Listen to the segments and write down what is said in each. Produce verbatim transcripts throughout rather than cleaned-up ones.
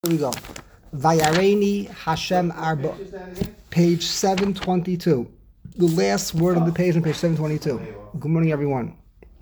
Here we go. Vayareni Hashem Arba. Page seven twenty-two. The last word of the page on page seven twenty-two. Good morning, everyone.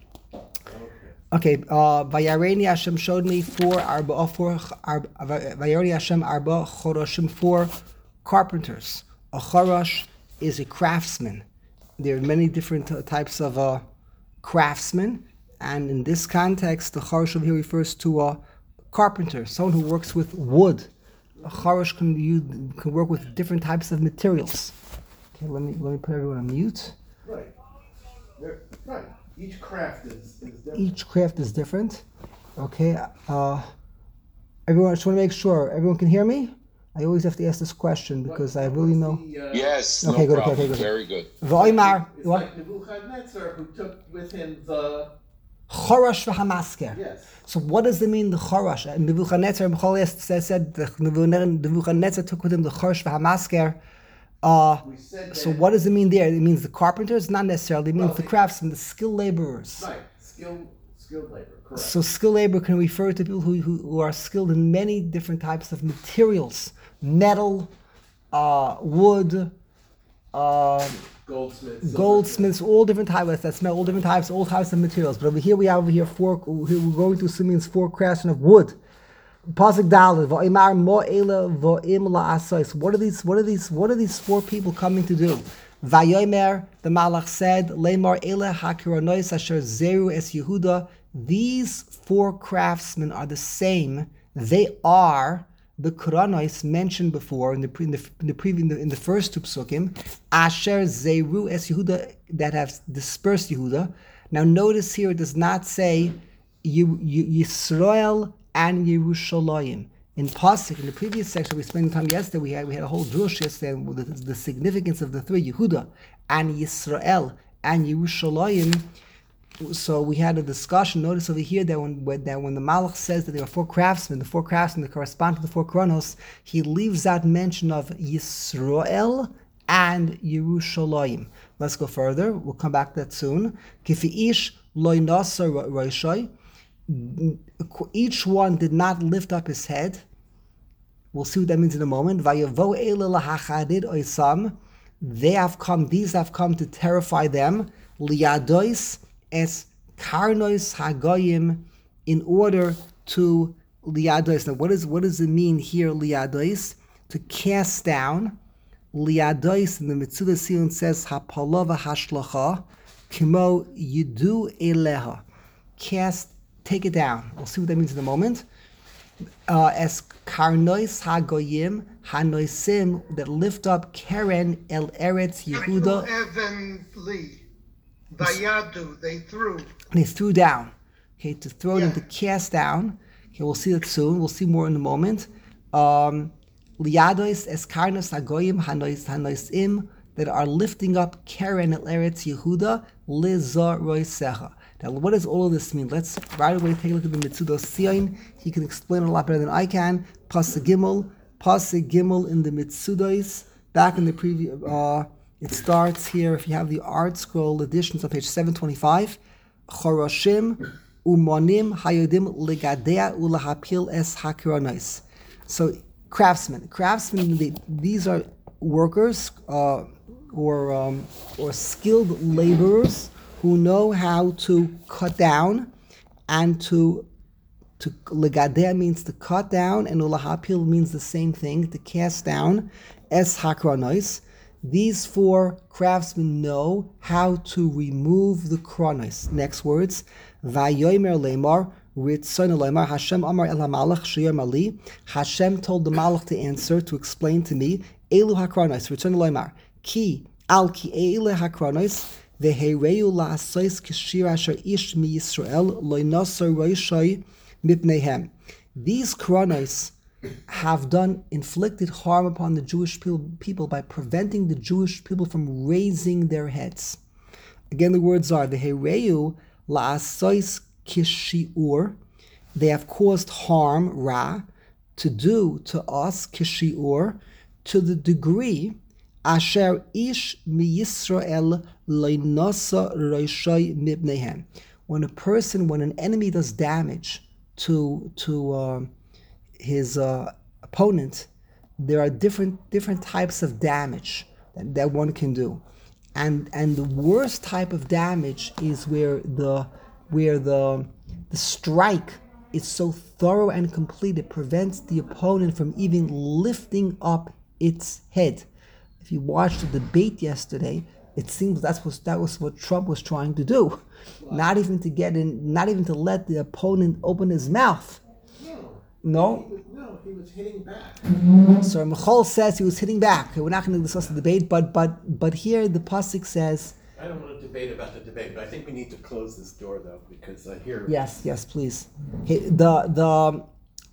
Okay, uh, Vayareni Hashem showed me four Arba, four, Vayareni Hashem Arba Choroshim, four carpenters. A Chorosh is a craftsman. There are many different uh, types of uh, craftsmen, and in this context, the Chorosh over here refers to a carpenter, someone who works with wood. A Chorosh can use, can work with different types of materials. Okay, let me let me put everyone on mute. Right. They're, right. Each craft is, is different. Each craft is different. Okay. Uh, everyone, I just want to make sure everyone can hear me. I always have to ask this question because what, I really know. The, uh, yes. Okay. No good. problem. Okay. Good. Very good. V'oimar. It's What? like Nebuchadnezzar, who took with him the Chorosh v'hamasker. yes. So what does it mean, the Chorosh? Nebuchadnezzar, B'chol said, said the Nebuchadnezzar took with him the Chorosh v'hamasker. Uh, We said so that- what does it mean there? It means the carpenters? Not necessarily. It means Well, the it- craftsmen, the skilled laborers. Right. Skilled skilled labor. Correct. So skilled labor can refer to people who, who, who are skilled in many different types of materials. Metal, uh, wood, uh, Goldsmiths. goldsmiths, all different types. That's all different types, all types of materials. But over here we have over here four. We're going to Simeon's four craftsmen of wood. Pasuk Daled, va'imar mo ele va'im la'asos. What are these? What are these? What are these four people coming to do? Vayomer, the Malach said, Lemar ele hakironois asher zeru es Yehuda. These four craftsmen are the same. They are the Kuranos mentioned before in the pre, in the in the, previous, in the in the first two psukim, Asher Zeru Es Yehuda, that have dispersed Yehuda. Now notice here it does not say Yisrael and Yerushalayim. In Pasuk, in the previous section we spent time yesterday, we had we had a whole drush yesterday with the, the significance of the three Yehuda and Yisrael and Yerushalayim. So we had a discussion. Notice over here that when, when that when the Malach says that there are four craftsmen, the four craftsmen that correspond to the four Kronos, he leaves out mention of Yisrael and Yerushalayim. Let's go further. We'll come back to that soon. Kifi'ish loy nasa roishai. Each one did not lift up his head. We'll see what that means in a moment. Vayavo ele lahachadid oisam. They have come. These have come to terrify them. Liadois. Es karnois hagoyim, in order to liadois. Now, what is what does it mean here? Liadois, to cast down. Liadois in the Metzudah Sion says hapalava hashlacha, kimo yidu eleha, cast, take it down. We'll see what that means in a moment. Uh, as karnois hagoyim hanoisim, that lift up Keren el Eretz Yehuda. Heavenly. Vayadu, they threw. And he threw down. Okay, to throw Yeah. them, to cast down. Okay, we'll see that soon. We'll see more in a moment. Um, Liadois eskarnos hagoyim hanois hanoisim, that are lifting up Keren el Eretz Yehuda liza roisecha. Now, what does all of this mean? Let's right away take a look at the Metzudah Sion. He can explain it a lot better than I can. Pasuk Gimel, Pasuk Gimel in the Mitzudahs. Back in the previous. Uh, It starts here, if you have the Art Scroll editions on page seven twenty-five. Choroshim umonim hayodim legadea ulahapil es hakironos. So, craftsmen. Craftsmen, they, these are workers uh, or um, or skilled laborers who know how to cut down and to to legadea means to cut down, and ulahapil means the same thing, to cast down es hakironos. These four craftsmen know how to remove the kronos. Next words, Vayomer lemar, Ritzon lemar, Hashem amar el hamalach sheyom ali. Hashem told the malach to answer, to explain to me, Elu hakronos, Ritzon lemar, Ki al ki eile hakronos, vehereu la'asois kishir asher ish mi Yisrael loy nosar roishai mipnehem. These kronos have done, inflicted harm upon the Jewish people by preventing the Jewish people from raising their heads. Again, the words are, the Hereu la'asois kishiur, they have caused harm, ra, to do to us, kishiur, to the degree, asher ish mi Yisrael loinasa roishai mibnehem. When a person, when an enemy does damage to, to, uh, his uh, opponent, there are different different types of damage that, that one can do. And and the worst type of damage is where the where the the strike is so thorough and complete it prevents the opponent from even lifting up its head. If you watched the debate yesterday, it seems that's what that was what Trump was trying to do. Not even to get in, not even to let the opponent open his mouth. No. No? He was, no, he was hitting back. So Michal says he was hitting back. We're not going to discuss the debate, but but but here the pasuk says. I don't want to debate about the debate, but I think we need to close this door though, because I hear. Yes, yes, please. Hey, the the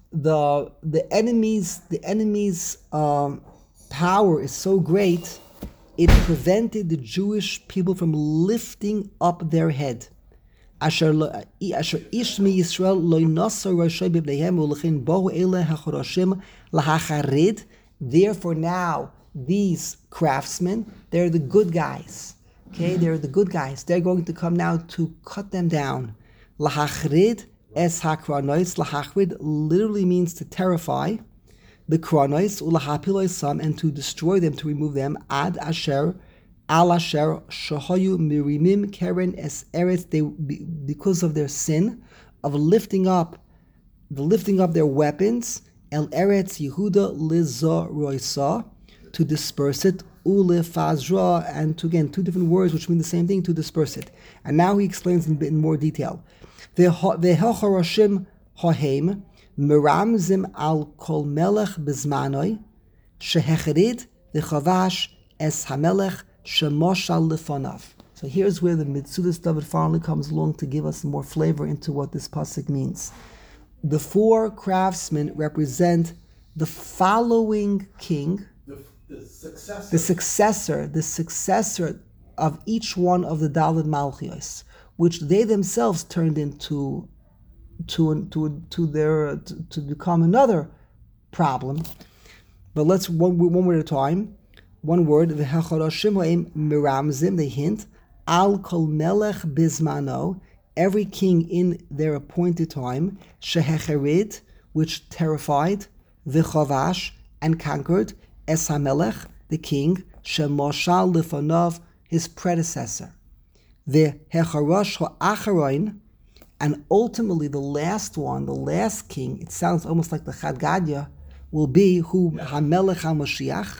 the the enemy's the enemy's um, power is so great, it prevented the Jewish people from lifting up their head. Asher lo- asher ish mi Yisrael lo yinasar roshay b'bneihem u'lechin bohu ele hachoroshim lahacharid. Therefore now these craftsmen, they're the good guys. Okay, they're the good guys. They're going to come now to cut them down. Lahachrid es hakranois. Lahachrid literally means to terrify the kranois ulahapilois sam, and to destroy them, to remove them. Ad asher al asher shahayu mirimim keren es eretz. They because of their sin of lifting up, the lifting up their weapons. El eretz Yehuda liza roisa, to disperse it. Ule fazra, and to, again, two different words which mean the same thing, to disperse it. And now he explains in, in more detail. V'hechoroshim hohem meramzim al kol melech bezmanoi shehecherid v'chavash es hamelech shemoshal lefonav. So here's where the Metzudas David finally comes along to give us more flavor into what this pasuk means. The four craftsmen represent the following king, The, the successor. the successor, the successor of each one of the Daled Malchios, which they themselves turned into to to to their to, to become another problem. But let's one one word at a time. One word. V'hachoroshim ha'im miramzim. They hint al kol melech bizmano. Every king in their appointed time. Shehecherid, which terrified. V'chavash, and conquered. Es HaMelech, the king, Shemoshal Lefonav, his predecessor. The Hecharosh HaAcharoin, and ultimately the last one, the last king, it sounds almost like the Chad Gadya, will be who HaMelech HaMashiach,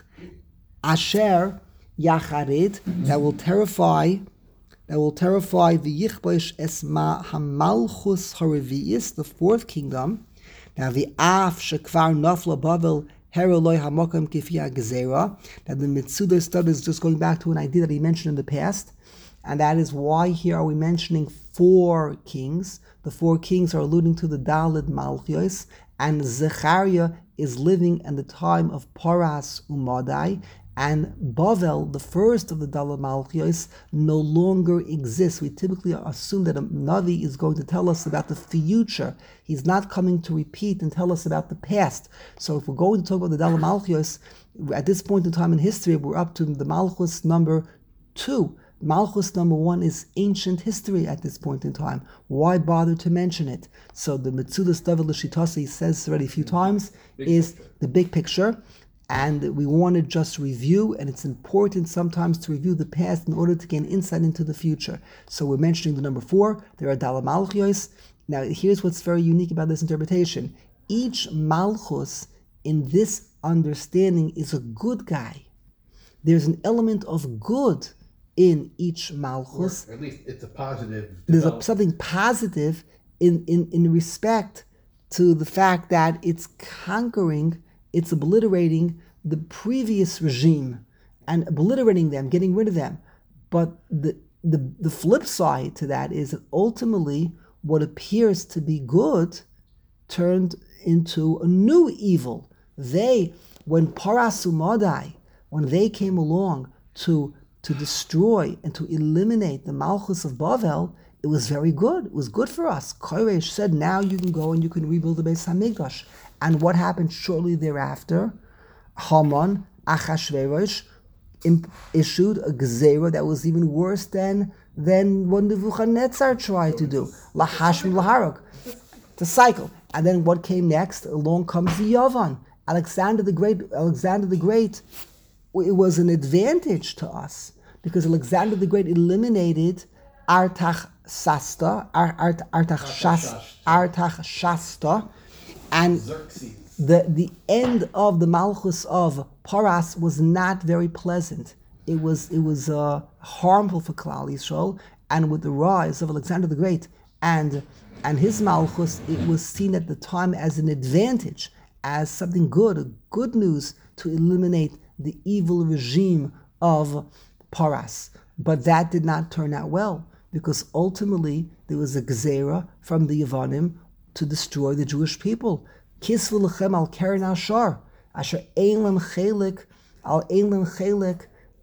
Asher Yacharid, that will terrify, that will terrify the Yichbosh Esma HaMalchus HaRevi'is, the fourth kingdom. Now the Af Shekvar Nafla Bavel Heroloi Hamokim Kifia Gezerah, that the Metzudas study is just going back to an idea that he mentioned in the past, and that is why here are we mentioning four kings. The four kings are alluding to the Daled Malchios, and Zechariah is living in the time of Paras Umadai, and Bavel, the first of the Daled Malchios, no longer exists. We typically assume that a Navi is going to tell us about the future. He's not coming to repeat and tell us about the past. So if we're going to talk about the Daled Malchios, at this point in time in history, we're up to the Malchus number two. Malchus number one is ancient history at this point in time. Why bother to mention it? So the Metzudas David L'Shitasi says already a few times big is picture. the big picture. And we want to just review, and it's important sometimes to review the past in order to gain insight into the future. So we're mentioning the number four, there are Daled Malchios. Now here's what's very unique about this interpretation. Each Malchus in this understanding is a good guy. There's an element of good in each Malchus. Or at least it's a positive. There's a, development. something positive in, in, in respect to the fact that it's conquering, it's obliterating the previous regime and obliterating them, getting rid of them. But the, the, the flip side to that is that ultimately what appears to be good turned into a new evil. They, when Parasumadai, when they came along to to destroy and to eliminate the Malchus of Bavel, it was very good. It was good for us. Koresh said, now you can go and you can rebuild the Beis HaMikdash. And what happened shortly thereafter? Haman, Achashverosh, imp- issued a gezerah that was even worse than, than what Nebuchadnezzar tried to do. Lahashmi Laharok. It's a cycle. And then what came next? Along comes the Yavan. Alexander the Great, Alexander the Great, it was an advantage to us because Alexander the Great eliminated Artaxasta, Ar- Art- Artaxas- Artaxasta, and Xerxes. the the end of the Malchus of Paras was not very pleasant. It was it was uh, harmful for Klal Yisrael, and with the rise of Alexander the Great and and his Malchus, it was seen at the time as an advantage, as something good, a good news to eliminate the evil regime of Paras. But that did not turn out well, because ultimately there was a gzera from the Yevanim to destroy the Jewish people. Kisvu lechem al keren ashar, asher ein lem chelik, al ein lem chelik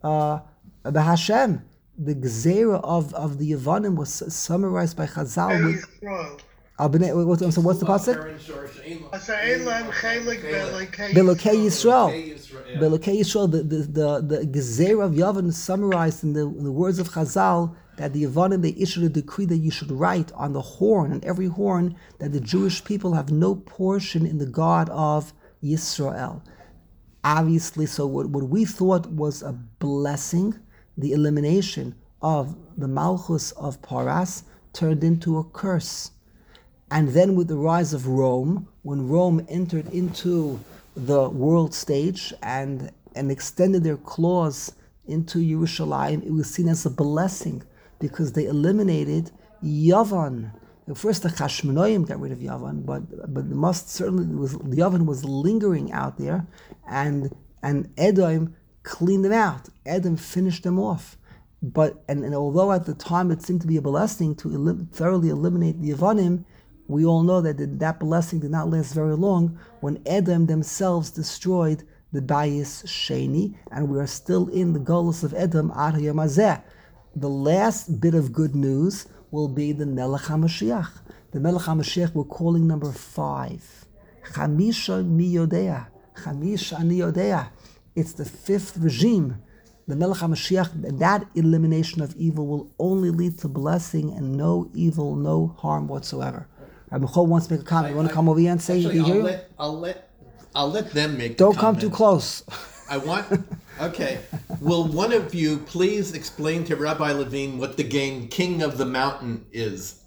b'Hashem. The gzera of, of the Yevanim was summarized by Chazal with... Yisrael. Al b'nei- wait, wait, so what's the pasuk? As ein lem chelik Belokei belokei Yisrael. Yisrael. Belokei Yisrael, the the the, the Gezerah of Yavan is summarized in the, in the words of Chazal that the Yavanim, they issued a decree that you should write on the horn, on every horn, that the Jewish people have no portion in the God of Yisrael. Obviously, so what, what we thought was a blessing, the elimination of the Malchus of Paras, turned into a curse. And then with the rise of Rome, when Rome entered into the world stage and, and extended their claws into Yerushalayim, it was seen as a blessing because they eliminated Yavan. First, the Chashmonaim got rid of Yavan, but but the must certainly was Yavan was lingering out there, and and Edom cleaned them out. Edom finished them off. But and, and although at the time it seemed to be a blessing to elim- thoroughly eliminate the Yavanim, we all know that that blessing did not last very long when Edom themselves destroyed the Bayis Sheni, and we are still in the Golus of Edom ad hayom hazeh. The last bit of good news will be the Melech HaMashiach. The Melech HaMashiach we're calling number five. Chamisha mi yodea. Chamisha ani yodea. It's the fifth regime. The Melech HaMashiach, that elimination of evil will only lead to blessing and no evil, no harm whatsoever. Rabbi Chol wants to make a comment. You want to come over here and say, Actually, you I'll hear? let, I'll let I'll let them make. Don't the come comment. too close. I want. Okay. Will one of you please explain to Rabbi Levine what the game King of the Mountain is?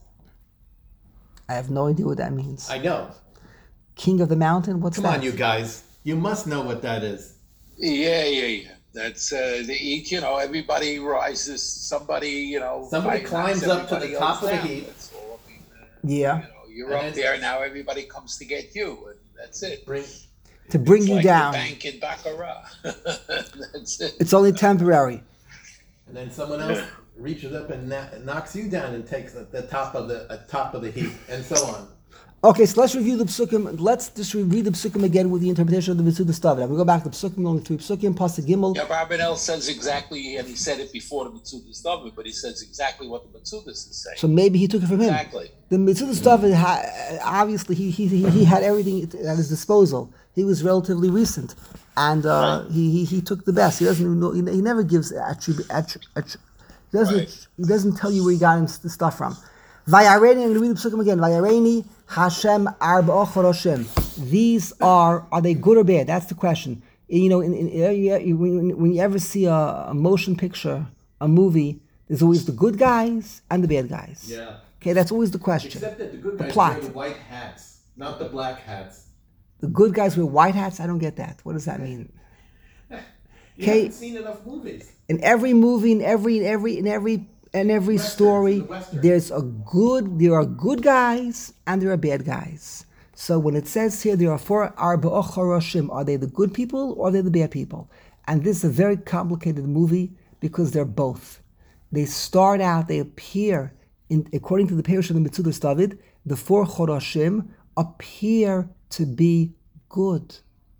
I have no idea what that means. I know. King of the Mountain? What's Come that? on, you guys. You must know what that is. Yeah, yeah, yeah. That's uh, the each. You know, everybody rises. Somebody, you know, Somebody five climbs knocks up to the everybody top else of the down. heap. That's all. I mean, uh, Yeah. You know, you're And up then- there now. Everybody comes to get you, and that's it. Bring. To bring It's you like down. the bank in Baccarat. That's it. It's only temporary. And then someone else reaches up and na- knocks you down and takes the, the top of the uh, top of the heap, and so on. Okay, so let's review the psukim. Let's just re- read the psukim again with the interpretation of the Mitzudas David. We go back to psukim, only three psukim, Pasuk Gimel. Yeah, Rabinel says exactly, and he said it before the Mitzudas David, but he says exactly what the Mitzudas is saying. So maybe he took it from him. Exactly. The Mitzudas David, ha- obviously, he, he he he had everything at his disposal. He was relatively recent, and uh, Right. he, he he took the best. He doesn't even know. He he never gives attribute. Attri- attri- he doesn't Right. he doesn't tell you where he got his, the stuff from. Vayareni, I'm going to read the psukim again. Vayareni Hashem arba choroshim. These are are they good or bad? That's the question. You know, in, in, in, when, when you ever see a, a motion picture, a movie, there's always the good guys and the bad guys. Yeah. Okay, that's always the question. Except that the good The guys plot. wear the white hats, not the black hats. The good guys wear white hats. I don't get that. What does that mean? You Okay. haven't seen enough movies. In every movie, in every, in every, in every, in every Westerns, story, the Westerns. there's a good. There are good guys and there are bad guys. So when it says here there are four arba'ah choroshim, are they the good people or are they the bad people? And this is a very complicated movie because they're both. They start out, they appear in according to the Perush of the Mitzudas David, the four choroshim appear to be good.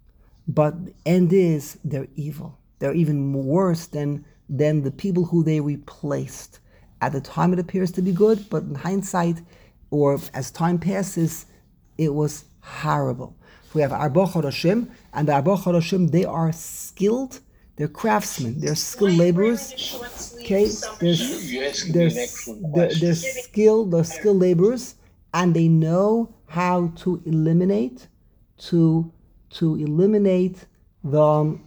But the end is they're evil. They're even worse than, than the people who they replaced. At the time it appears to be good, but in hindsight, or as time passes, it was horrible. We have Arba Choroshim, and the Arba Choroshim, they are skilled, they're craftsmen, they're skilled laborers. Okay, they're, You're asking they're, me an excellent they're, question. they're skilled, they're skilled laborers, and they know how to eliminate, to to eliminate the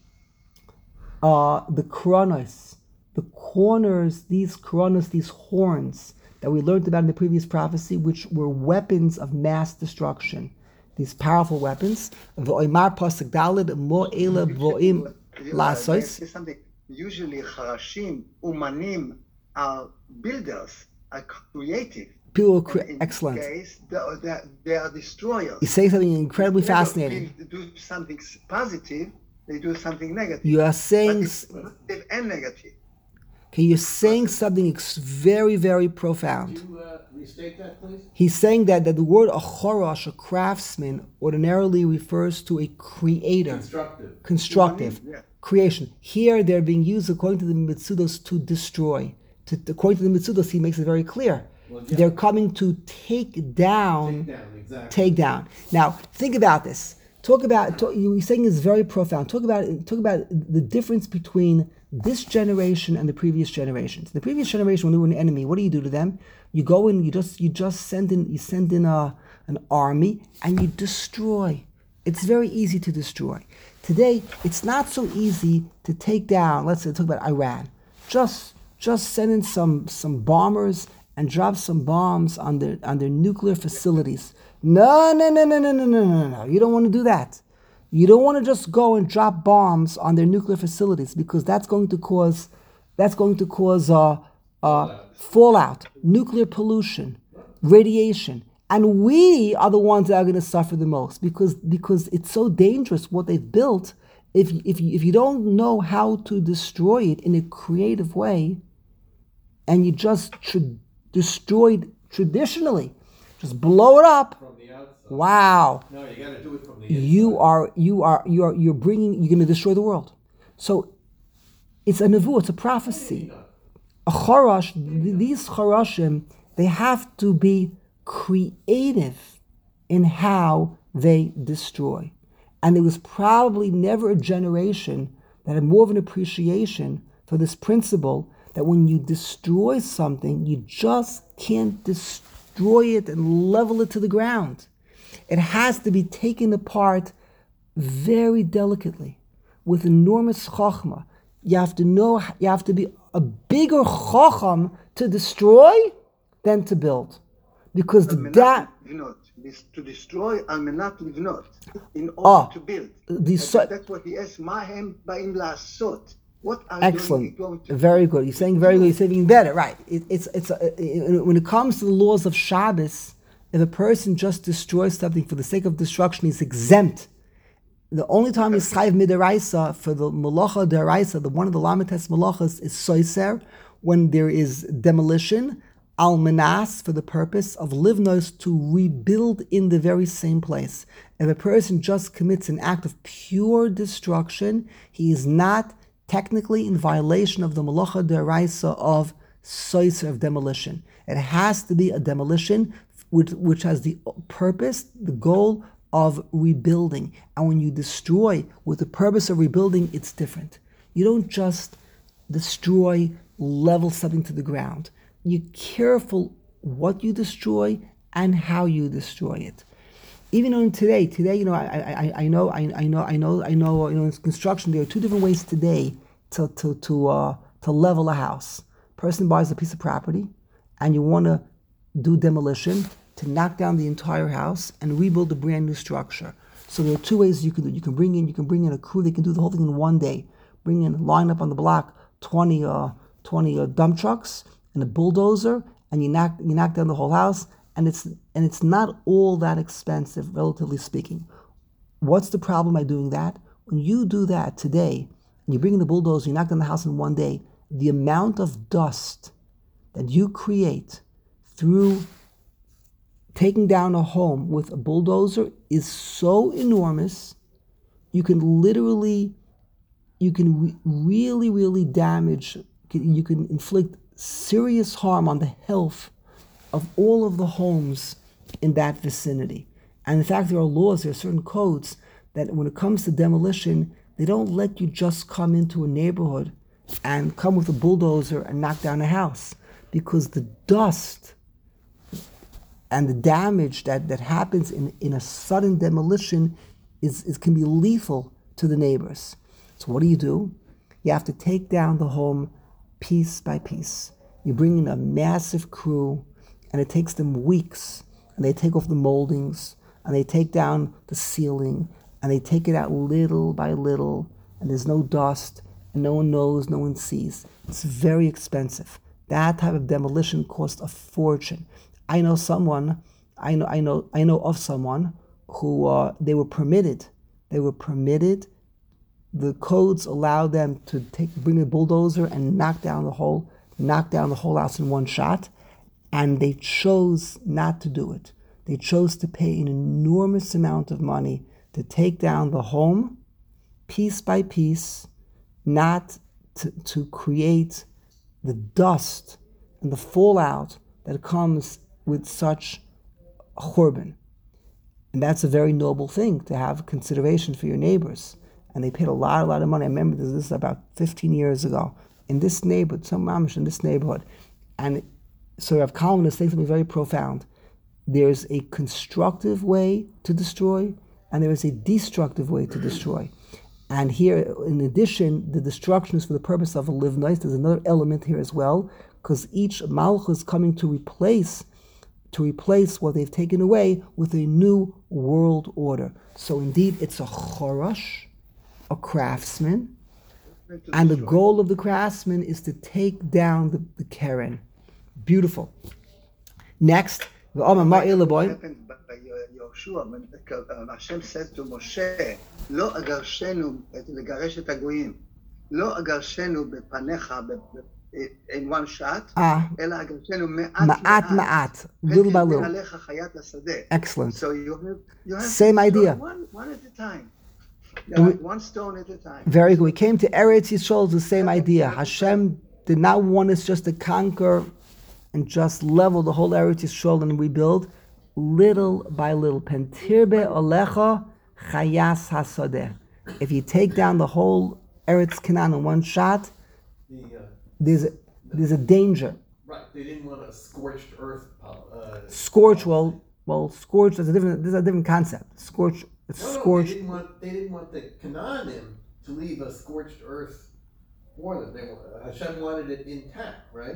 uh, the kronos, the corners, these kronos, these horns that we learned about in the previous prophecy, which were weapons of mass destruction. These powerful weapons. V'oimar pasuk daled mo ele voim lasos. Something. Usually, charashim, umanim are builders, are creative. People are cre- in excellent. This case, they, are, they, are, they are destroyers. You say something incredibly Instead of fascinating. They do something positive, they do something negative. You are saying, But it's positive and negative. okay, you're saying something ex- very, very profound. Can you uh, restate that, please? He's saying that, that the word achorosh, a craftsman, ordinarily refers to a creator, Constructive. constructive, Yeah. creation. Here they're being used according to the Mitzudos to destroy. To, according to the Mitzudos, he makes it very clear. Well, yeah. They're coming to take down, Take down, exactly. take down. Now, think about this. Talk about, talk, you're saying is very profound. Talk about talk about the difference between this generation and the previous generations. The previous generation, when they were an enemy, what do you do to them? You go in, you just you just send in you send in a an army and you destroy. It's very easy to destroy. Today, it's not so easy to take down. Let's say talk about Iran. Just just send in some some bombers and drop some bombs on their on their nuclear facilities. No, no, no, no, no, no, no, no, no. You don't want to do that. You don't want to just go and drop bombs on their nuclear facilities because that's going to cause that's going to cause uh, uh, fallout, nuclear pollution, radiation, and we are the ones that are going to suffer the most because because it's so dangerous what they've built. If if you, if you don't know how to destroy it in a creative way, and you just tra- destroy it traditionally, just blow it up. From the outside. Wow. No, you got to do it from the inside. You are, you are, you are, you're bringing, you're going to destroy the world. So, it's a nevuah, it's a prophecy. A charash, th- these charashim, they have to be creative in how they destroy. And there was probably never a generation that had more of an appreciation for this principle that when you destroy something, you just can't destroy it and level it to the ground. It has to be taken apart very delicately, with enormous chachma. You have to know, you have to be a bigger chacham to destroy than to build. Because the da- Livnot. This, to destroy al menat livnot, in order Ah, to build. the That- so- that's what he asks. Mahem ba'im la'asot. What are Excellent, you going to very good. You're saying very good. You're saying better, right? It, it's it's uh, it, when it comes to the laws of Shabbos, if a person just destroys something for the sake of destruction, he's exempt. The only time he's chayiv midaraisa for the malacha deraisa, the one of the lamites malachas is soiser, when there is demolition, al menas, for the purpose of livnos, to rebuild in the very same place. If a person just commits an act of pure destruction, he is not technically in violation of the malacha deraisa of soiser, of demolition. It has to be a demolition which, which has the purpose, the goal of rebuilding. And when you destroy with the purpose of rebuilding, it's different. You don't just destroy, level something to the ground. You're careful what you destroy and how you destroy it. Even on today, today, you know, I, I, I know, I, I know, I know, I know, you know, in construction, there are two different ways today to to to uh, to level a house. Person buys a piece of property, and you want to do demolition to knock down the entire house and rebuild a brand new structure. So there are two ways you can do it. You can bring in, you can bring in a crew. They can do the whole thing in one day. Bring in, line up on the block, twenty, uh, twenty uh, dump trucks and a bulldozer, and you knock you knock down the whole house. And it's and it's not all that expensive, relatively speaking. What's the problem by doing that? When you do that today, and you bring in the bulldozer, you knock down the house in one day, the amount of dust that you create through taking down a home with a bulldozer is so enormous, you can literally, you can re- really, really damage, you can inflict serious harm on the health of all of the homes in that vicinity. And in fact, there are laws, there are certain codes that when it comes to demolition, they don't let you just come into a neighborhood and come with a bulldozer and knock down a house, because the dust and the damage that, that happens in, in a sudden demolition is, is can be lethal to the neighbors. So what do you do? You have to take down the home piece by piece. You bring in a massive crew, and it takes them weeks, and they take off the moldings, and they take down the ceiling, and they take it out little by little, and there's no dust, and no one knows, no one sees. It's very expensive. That type of demolition costs a fortune. I know someone, I know, I know, I know of someone who uh, they were permitted, they were permitted. The codes allow them to take, bring a bulldozer and knock down the whole, knock down the whole house in one shot, and they chose not to do it. They chose to pay an enormous amount of money to take down the home, piece by piece, not to, to create the dust and the fallout that comes with such churban. And that's a very noble thing, to have consideration for your neighbors. And they paid a lot, a lot of money. I remember this, this is about fifteen years ago, in this neighborhood, some mamish in this neighborhood. And so Rav Kalman is saying something very profound. There's a constructive way to destroy, and there is a destructive way to destroy. And here, in addition, the destruction is for the purpose of a live nice. There's another element here as well, because each malchus is coming to replace, to replace what they've taken away with a new world order. So indeed, it's a chorosh, a craftsman, and the goal of the craftsman is to take down the, the Keren. Beautiful. Next, the Omar Ma'il boy. Yoshua, when Hashem says to Moshe, "Lo agarshenu legaresh et hagoyim, lo agarshenu bepanecha in one shot, ela agarshenu me'at me'at, little by little." Excellent. So you have, you have same idea. One, one at a time. Uh, we, one stone at a time. Very good. We came to Eretz Yisrael, the same idea. Hashem did not want us just to conquer and just level the whole Eretz Yisrael and rebuild. Little by little. Pentirbe olecha chayas hasadeh. If you take down the whole Eretz Canaan in one shot, the, uh, there's, a, there's a danger. Right. They didn't want a scorched earth. Uh, Scorch, well, well, scorch is a different. This is a different concept. Scorch. It's no, no, scorched. They didn't want. They didn't want the Canaanim to leave a scorched earth for them. They, Hashem wanted it intact, right?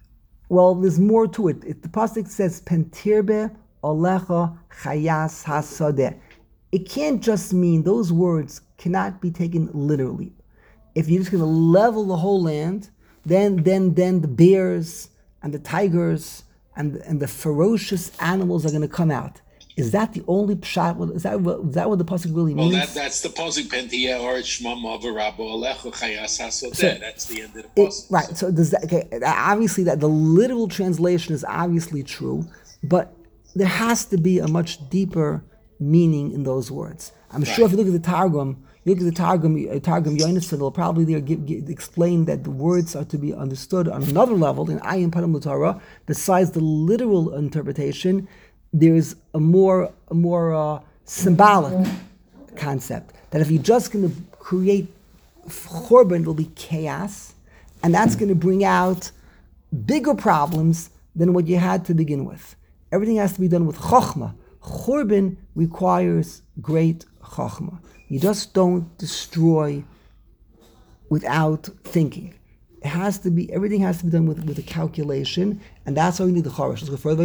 Well, there's more to it. it the pasuk says pentirbe olecha chayas hasadeh. It can't just mean, those words cannot be taken literally. If you're just going to level the whole land, then then then the bears and the tigers and and the ferocious animals are going to come out. Is that the only pshat? Is that what, is that what the pasuk really means? Well, that, that's the pasuk. Pentia or shmama v'rabo alechu chayas hasodeh. That's the end of the pasuk. It, right. So does that? Okay. Obviously, that the literal translation is obviously true, but there has to be a much deeper meaning in those words. I'm right. sure if you look at the Targum, you look at the Targum, uh, Targum Yonason, it'll probably there give, give, explain that the words are to be understood on another level in Ayin Param L'Torah. Besides the literal interpretation, there's a more a more uh, symbolic concept that if you're just going to create churban, it'll be chaos, and that's going to bring out bigger problems than what you had to begin with. Everything has to be done with chokhmah. Churban requires great chokhmah. You just don't destroy without thinking. It has to be, everything has to be done with, with a calculation, and that's why we need the chorosh. Let's go further.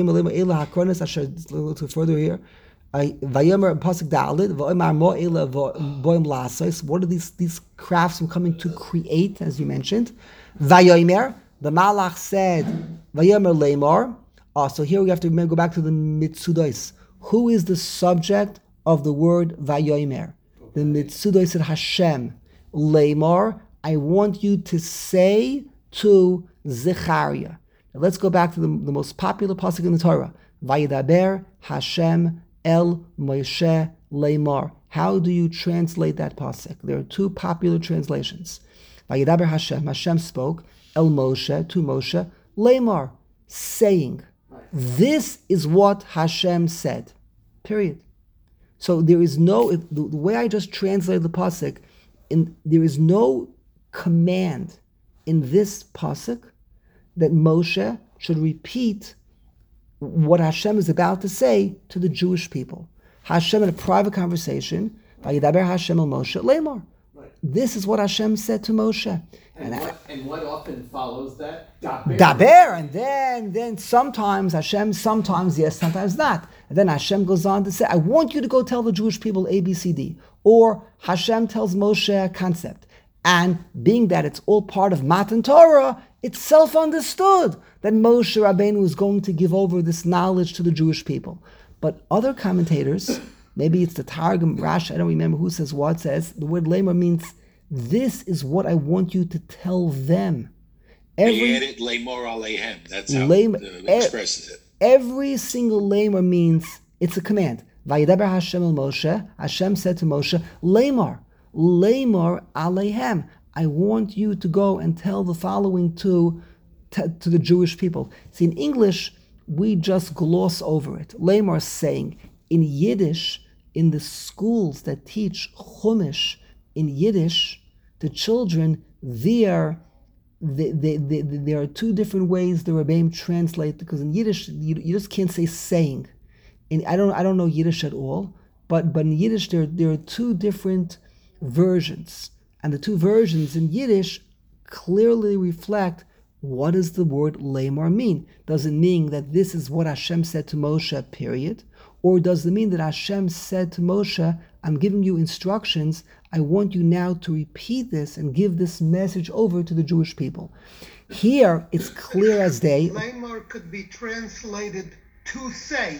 Let's go further here. Vayomer pasuk dalid. V'omar mo ela boim lasos. What are these these crafts I'm coming to create, as you mentioned? Vayomer. The Malach said, Vayomer leimor. Oh, so here we have to remember, go back to the Mitzudos. Who is the subject of the word Vayomer? The Mitzudos said Hashem. Leimor. I want you to say to Zechariah. Now let's go back to the, the most popular pasuk in the Torah. Vayidaber Hashem El Moshe Leimor. How do you translate that pasuk? There are two popular translations. Vayidaber Hashem. Hashem spoke. El Moshe to Moshe Leimor, saying. This is what Hashem said. Period. So there is no, the, the way I just translated the pasuk, in there is no command in this pasuk that Moshe should repeat what Hashem is about to say to the Jewish people. Hashem, in a private conversation, Vayidaber Hashem el Moshe lemor. This is what Hashem said to Moshe. And, And, what, and what often follows that? Daber. Daber, and then then sometimes Hashem, sometimes yes, sometimes not. And then Hashem goes on to say, I want you to go tell the Jewish people A, B, C, D. Or Hashem tells Moshe a concept. And being that it's all part of Matan Torah, it's self-understood that Moshe Rabbeinu is going to give over this knowledge to the Jewish people. But other commentators, maybe it's the Targum, Rashi, I don't remember who says what, says the word lemor means this is what I want you to tell them. Every, he added lemor alehem. That's how lem- it uh, expresses it. Every single lemor means it's a command. Vayidaber Hashem el Moshe. Hashem said to Moshe, lemor, lemor alehem. I want you to go and tell the following to, to, to the Jewish people. See, in English, we just gloss over it. Lemor saying. In Yiddish, in the schools that teach Chumash, in Yiddish, the children, there, they, they, they, there are two different ways the Rebbeim translate, because in Yiddish, you, you just can't say saying. And I don't I don't know Yiddish at all, but, but in Yiddish, there, there are two different versions. And the two versions in Yiddish clearly reflect what does the word lemor mean. Does it mean that this is what Hashem said to Moshe, period? Or does it mean that Hashem said to Moshe, I'm giving you instructions, I want you now to repeat this and give this message over to the Jewish people. Here, it's clear as day. Lemor could be translated to say.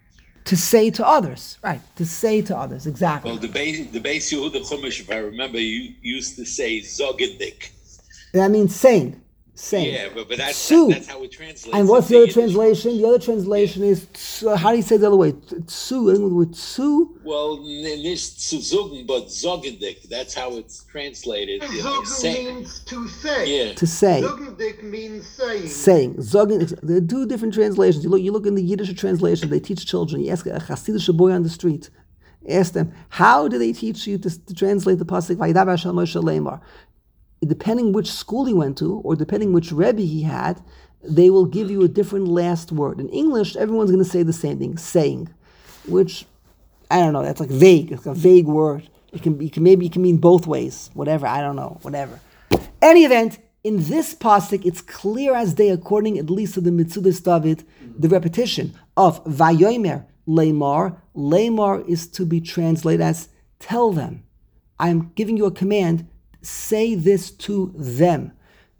To say to others, right, to say to others, exactly. Well, the base, the base Yehuda Chumash, if I remember, you used to say zogedik. That means saying. Saying. Yeah, but, but that's, that, that's how it translates. And what's the other translation? The other translation yeah. is, tsu, how do you say it the other way? Tsu, I think with tsu? Well, nicht zu sagen, but zogedik. That's how it's translated. You know, Zogen means to say. Yeah. To say. Zogedik means saying. Saying. Zogen, there are two different translations. You look, you look in the Yiddish translation, they teach children. You ask a Hasidic boy on the street, ask them, how do they teach you to, to translate the pasuk, Vayidaber Hashem Moshe lemor? Depending which school he went to, or depending which Rebbe he had, they will give you a different last word. In English, everyone's going to say the same thing, saying, which, I don't know, that's like vague. It's a vague word. It can, it can maybe it can mean both ways. Whatever, I don't know, whatever. Any event, in this pasuk, it's clear as day, according at least to the Mitzudas David, the repetition of Vayomer lemor. Lemor is to be translated as tell them. I'm giving you a command. Say this to them.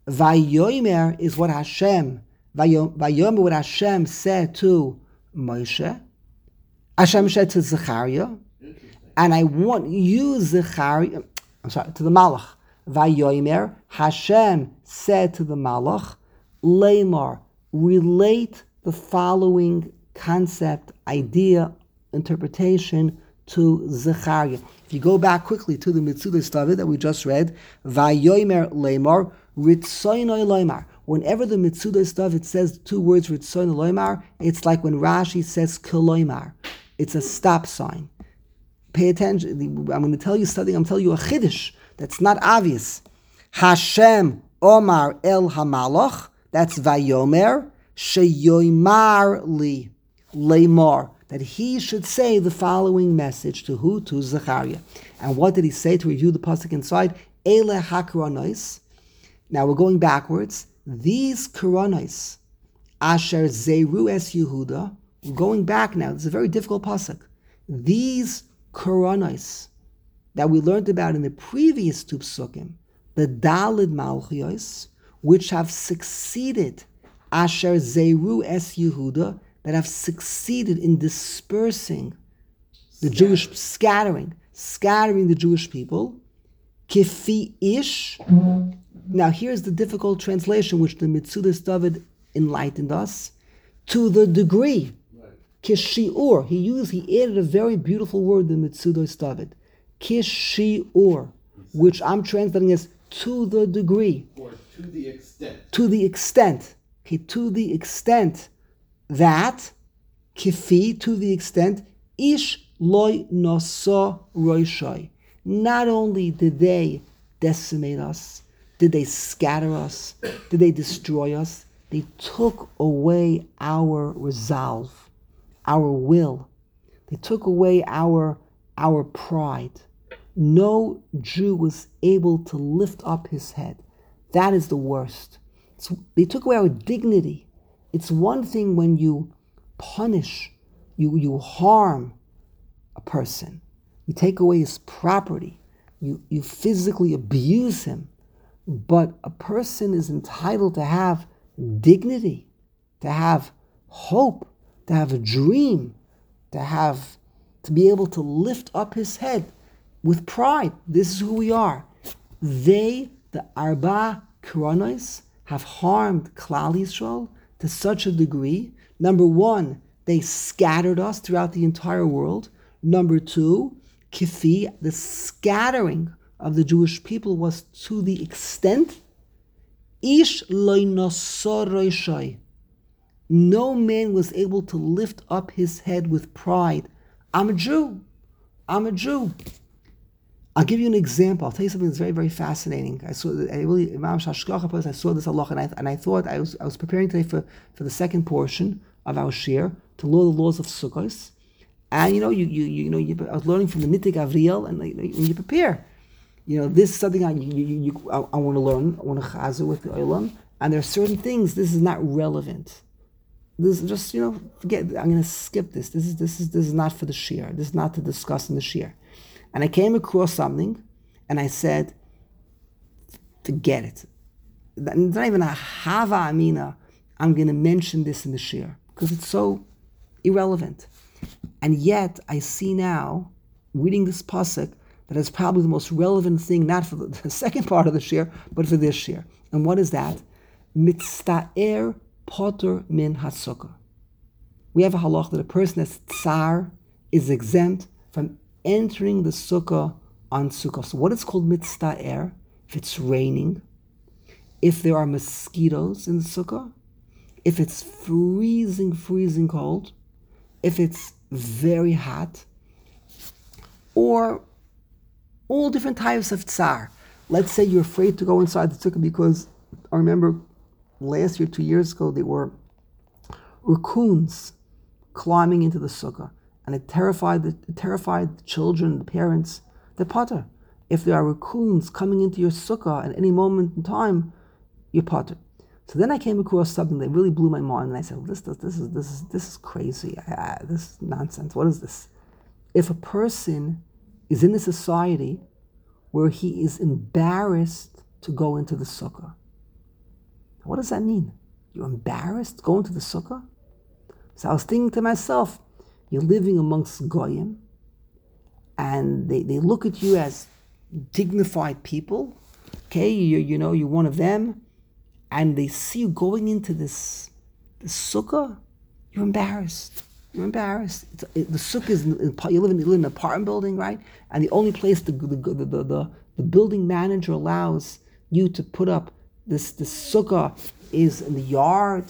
Vayomer is what Hashem, Vayomer what Hashem said to Moshe. Hashem said to Zechariah, and I want you, Zechariah, I'm sorry, to the Malach. Vayomer, Hashem said to the Malach, lemor, relate the following concept, idea, interpretation to Zechariah. If you go back quickly to the Mitzudas David that we just read, Vayomer lemor, Ritzoynoi lemar. Whenever the Mitzudas David says two words, Ritzoynoi lemar, it's like when Rashi says Keloimar. It's a stop sign. Pay attention. I'm going to tell you something. I'm telling you a chiddush that's not obvious. Hashem Omar El Hamalach. That's Vayomer Sheyoimar Li Lemor. That he should say the following message to who? To Zechariah. And what did he say to review the pasuk inside? Ele hakronos. Now we're going backwards. These koronos, asher zeru es Yehuda. We're going back now. This is a very difficult pasuk. These koronos that we learned about in the previous two psukim, the Dalid Malchios, which have succeeded, asher zeru es Yehuda, that have succeeded in dispersing the Jewish, scattering, scattering the Jewish people. Kifi ish. Now here's the difficult translation which the Mitzudas David enlightened us. To the degree. Kishiur. He used, he added a very beautiful word, the Mitzudas David. Kishiur, which I'm translating as to the degree. Or to the extent. To the extent. Okay, to the extent that, kifi, to the extent, ish loy noso roishai. Not only did they decimate us, did they scatter us, did they destroy us, they took away our resolve, our will. They took away our, our pride. no Jew was able to lift up his head. That is the worst. It's, they took away our dignity. It's one thing when you punish, you, you harm a person, you take away his property, you, you physically abuse him, but a person is entitled to have dignity, to have hope, to have a dream, to have, to be able to lift up his head with pride. This is who we are. They, the Arba Kronos, have harmed Klal Yisrael to such a degree. Number one, they scattered us throughout the entire world. Number two, Kifi, the scattering of the Jewish people was to the extent Ish lo nosor roshai. No man was able to lift up his head with pride. I'm a Jew. I'm a Jew. I'll give you an example. I'll tell you something that's very, very fascinating. I saw, I really, Imam Shashkacha, I saw this Allah, and I, and I thought I was, I was preparing today for, for the second portion of our shir to learn the laws of Sukkos. And you know, you, you, you know, you, I was learning from the Nitei Gavriel, and you know, when you prepare, you know, this is something I, you, you, you, I, I want to learn. I want to chazer with the Olam, and there are certain things. This is not relevant. This is just, you know, forget. I'm going to skip this. This is this is this is not for the shir. This is not to discuss in the shir. And I came across something, and I said, forget it. It's not even a hava amina. I'm going to mention this in the shir because it's so irrelevant. And yet, I see now, reading this pasuk, that is probably the most relevant thing, not for the, the second part of the shir, but for this shir. And what is that? Mitzta'er poter min hasukkah. We have a halach that a person that's tsar is exempt from entering the sukkah on sukkah. So what is called mitzta'er? If it's raining, if there are mosquitoes in the sukkah, if it's freezing, freezing cold, if it's very hot, or all different types of tsar. Let's say you're afraid to go inside the sukkah because I remember last year, two years ago, there were raccoons climbing into the sukkah, and it terrified the it terrified the children, the parents, the potter. If there are raccoons coming into your sukkah at any moment in time, you're potter. So then I came across something that really blew my mind, and I said, "This, this, this is this is this is crazy. Uh, this is nonsense. What is this? If a person is in a society where he is embarrassed to go into the sukkah, what does that mean? You're embarrassed to go into the sukkah?" So I was thinking to myself, you're living amongst goyim, and they, they look at you as dignified people. Okay, you you know you're one of them. And they see you going into this, this sukkah, you're embarrassed. You're embarrassed. It's, it, the sukkah is, in, you, live in, you live in an apartment building, right? And the only place the the, the, the, the, the building manager allows you to put up this, this sukkah is in the yard.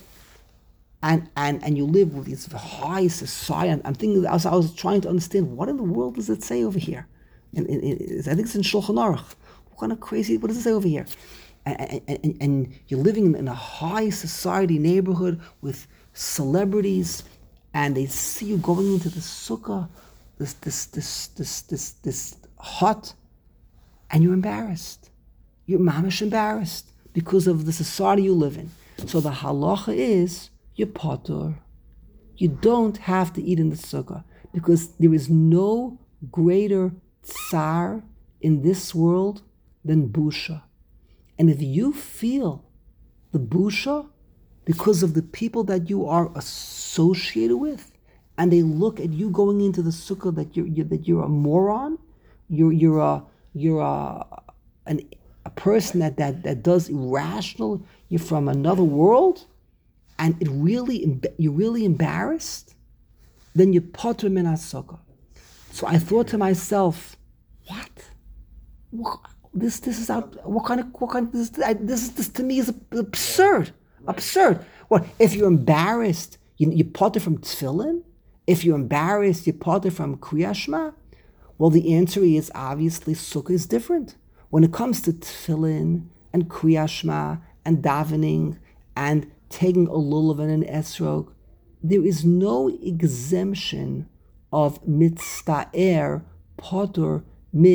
And and, and you live with this high society. I'm, I'm thinking, I was, I was trying to understand, what in the world does it say over here? And, and, and I think it's in Shulchan Aruch. What kind of crazy, what does it say over here? And, and, and you're living in a high society neighborhood with celebrities, and they see you going into the sukkah, this this this this this this hut, and you're embarrassed. You're mamish embarrassed because of the society you live in. So the halacha is you're potter. You don't have to eat in the sukkah because there is no greater tsar in this world than busha. And if you feel the busha because of the people that you are associated with, and they look at you going into the sukkah that you're, you're that you're a moron, you're you're a you're a an, a person that, that that does irrational, you're from another world, and it really you're really embarrassed, then you potter min sukkah. So I thought to myself, what? what? This this is out. What kind of what kind of this this this to me is absurd, absurd. What if you're embarrassed? You you potter from tefillin. If you're embarrassed, you potter from Kriyas Shema. Well, the answer is obviously sukkah is different. When it comes to tefillin and Kriyas Shema and davening and taking a lulav and an esrog, there is no exemption of mitzta'er potter min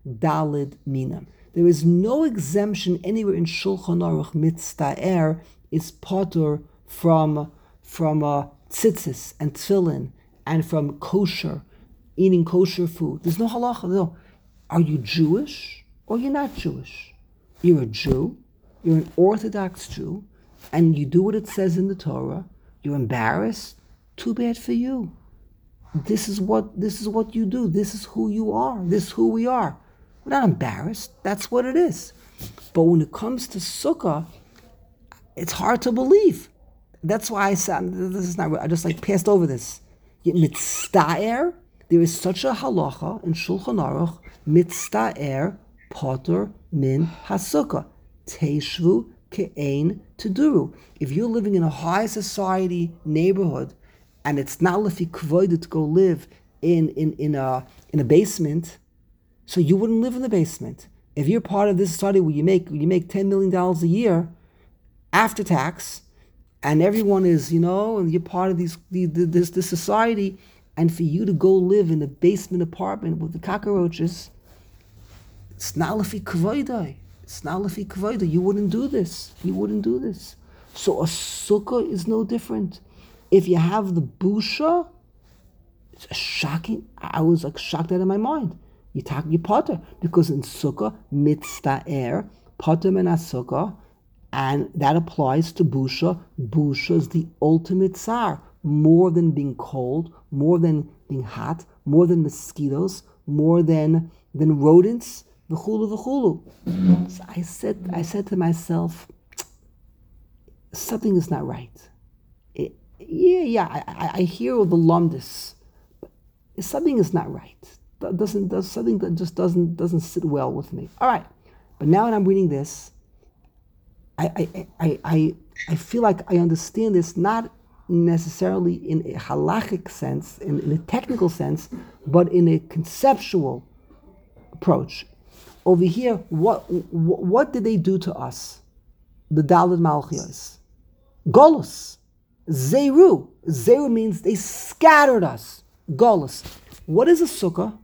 dalid minam. There is no exemption anywhere in Shulchan Aruch mitzta'er is potter from from uh, tzitzis and tefillin and from kosher, eating kosher food. There's no halacha. No. Are you Jewish or you're not Jewish? You're a Jew. You're an Orthodox Jew, and you do what it says in the Torah. You're embarrassed. Too bad for you. This is what this is what you do. This is who you are. This is who we are. We're not embarrassed. That's what it is. But when it comes to sukkah, it's hard to believe. That's why I said this is not. I just like passed over this. Mitzta'er. There is such a halacha in Shulchan Aruch. Mitzta'er potter min hasukah. Teishvu ke'ein teduru. If you're living in a high society neighborhood, and it's not lefi kvoida to go live in, in, in a in a basement, so you wouldn't live in the basement. If you're part of this society where you make you make ten million dollars a year after tax, and everyone is, you know, and you're part of these the, the, this this society, and for you to go live in a basement apartment with the cockroaches, it's not lefi kvoida. It's not lefi kvoida. You wouldn't do this. You wouldn't do this. So a sukkah is no different. If you have the busha, it's a shocking. I was like shocked out of my mind. You talk you potter because in sukkah mitzta'er potter min sukkah, and that applies to busha. Busha is the ultimate tsar, more than being cold, more than being hot, more than mosquitoes, more than than rodents. V'chulu v'chulu. So I said, I said to myself, something is not right. It, yeah, yeah, I, I, I hear the lumdis, but something is not right. That doesn't does something that just doesn't doesn't sit well with me. All right, but now that I'm reading this, I I I I, I feel like I understand this not necessarily in a halachic sense, in, in a technical sense, but in a conceptual approach. Over here, what what, what did they do to us? The Daled Malchios. Golus. Zeru. Zeru means they scattered us. Golus. What is a sukkah?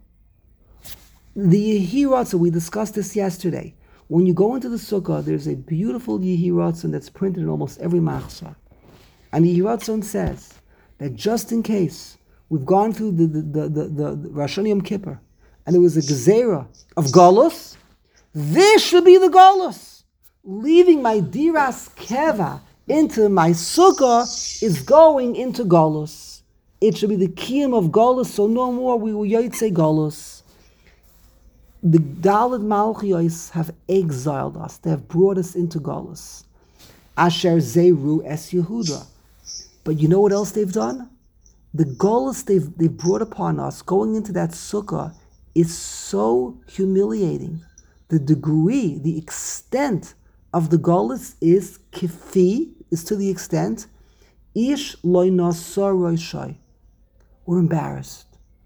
The Yehiratza, we discussed this yesterday. When you go into the sukkah, there's a beautiful Yehiratza that's printed in almost every machzor. And the Yehiratza says that just in case we've gone through the, the, the, the, the, the Rosh Hashanah Yom Kippur, and there was a gezerah of Golus, this should be the Golus. Leaving my diras keva into my sukkah is going into Golus. It should be the kiyum of Golus, so no more we will yotze Golus. The Daled Malchios have exiled us. They have brought us into Golus. Asher Zeru es Yehuda. But you know what else they've done? The Golus they've, they've brought upon us, going into that sukkah, is so humiliating. The degree, the extent of the Golus is kifi, is to the extent, ish loy nasar roshai. We're embarrassed.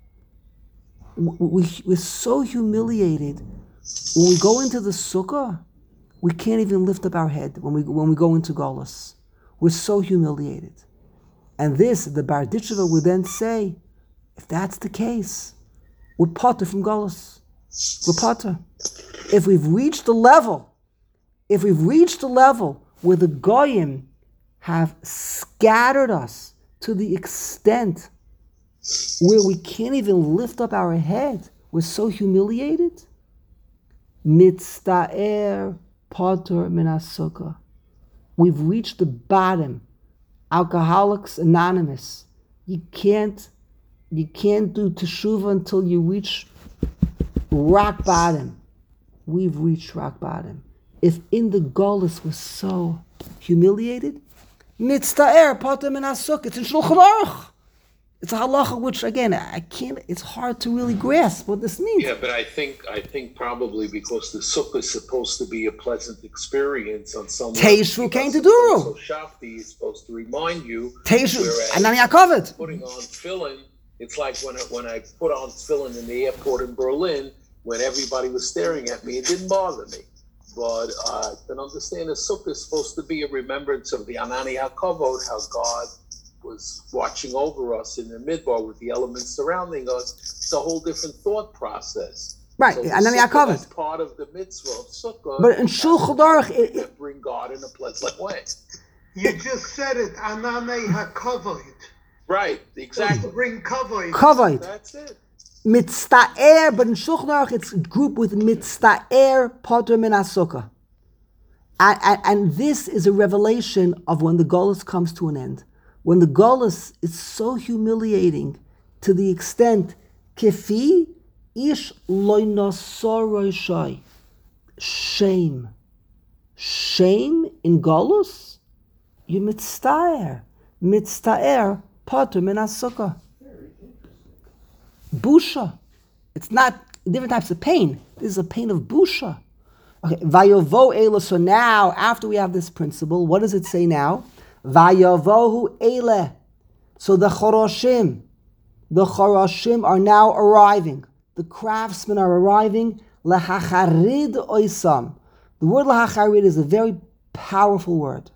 We, we're so humiliated. When we go into the sukkah, we can't even lift up our head when we when we go into Golus. We're so humiliated. And this, the Barditcheva would then say, if that's the case, we're potter from Golus. We're potter. If we've reached the level, if we've reached the level where the Goyim have scattered us to the extent where we can't even lift up our head, we're so humiliated. Mitzta'er potter min sukkah. We've reached the bottom. Alcoholics Anonymous. You can't, you can't do teshuvah until you reach rock bottom. We've reached rock bottom. If in the Golus we're so humiliated, mitzta'er potter min sukkah. It's in Shulchan Aruch. It's a halacha which, again, I can't. It's hard to really grasp what this means. Yeah, but I think I think probably because the sukkah is supposed to be a pleasant experience on some. Teishvu came to Duru. So Shafti is supposed to remind you. Teishvu, and then Yaakov. Putting on tefillin, it's like when I, when I put on tefillin in the airport in Berlin, when everybody was staring at me, it didn't bother me. But uh, I can understand the sukkah is supposed to be a remembrance of the Anani HaKavod, how God was watching over us in the midbar with the elements surrounding us. It's a whole different thought process. Right, So the and then sukkah Yaakov. is part of the mitzvah of sukkah. But in Shulchan Aruch, it- to it- bring God in a pleasant way. You just said it. Anane hakavod. Right, exactly. Bring kavod. Kavod. That's it. Mitzta'er, but in Shulchan Aruch it's grouped with Mitzta'er Potter Min HaSukkah. And, and, and this is a revelation of when the Golus comes to an end. When the Golus is so humiliating to the extent, Kefi ish loinosoroy shai. Shame. Shame in Golus? You mitzta'er. Mitzta'er Potter Min HaSukkah. Busha. It's not different types of pain. This is a pain of busha. Okay, Vayovo Eila. So now, after we have this principle, what does it say now? Vayovohu Eile. So the Choroshim, the Choroshim are now arriving. The craftsmen are arriving. Lahacharid Oisam. The word lahacharid is a very powerful word.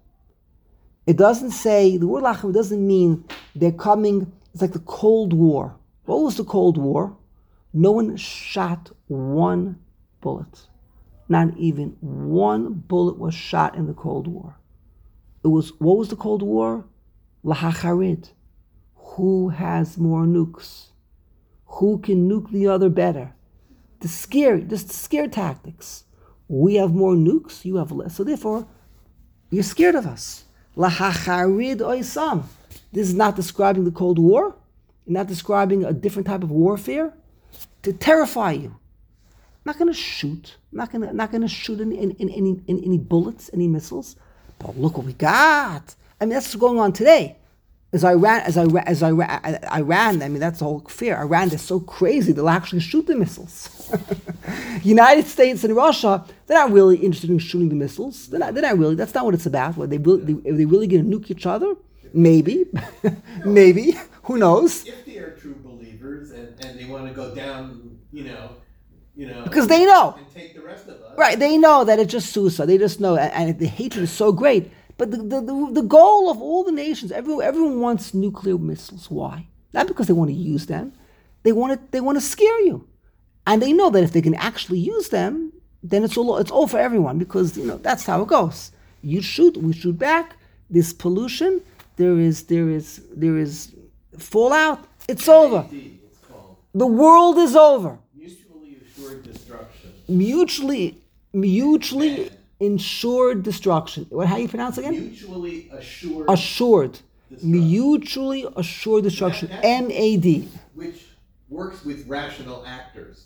It doesn't say, the word lahacharid doesn't mean they're coming, it's like the Cold War. What was the Cold War? No one shot one bullet. Not even one bullet was shot in the Cold War. It was, what was the Cold War? Lahacharid. Who has more nukes? Who can nuke the other better? The scare, just the scare tactics. We have more nukes, you have less. So therefore, you're scared of us. Lahacharid oisam. This is not describing the Cold War. Not describing a different type of warfare. To terrify you. I'm not going to shoot. I'm not going to not going to shoot any any, any any any bullets, any missiles. But look what we got. I mean, that's what's going on today. As I ran, as I ran, as I ran, I, I ran. I mean, that's the whole fear. Iran is so crazy they'll actually shoot the missiles. United States and Russia, they're not really interested in shooting the missiles. They're not. They're not really. That's not what it's about. What they really, they, are they really going to nuke each other? Maybe, maybe. Who knows? If they are true believers and, and they want to go down, you know, you know, because they know, and take the rest of us. Right? They know that it's just suicide. They just know, and, and the hatred is so great. But the, the, the, the goal of all the nations, everyone, everyone wants nuclear missiles. Why? Not because they want to use them. They want to, they want to scare you. And they know that if they can actually use them, then it's all, it's all for everyone, because, you know, that's how it goes. You shoot, we shoot back. There's pollution. There is, there is, there is fallout. It's over. It's called. The world is over. Mutually assured destruction. Mutually, mutually Man. insured destruction. What? How do you pronounce it again? Mutually assured. Assured. Destruction. Mutually assured destruction. That- that's- M A D. Which works with rational actors.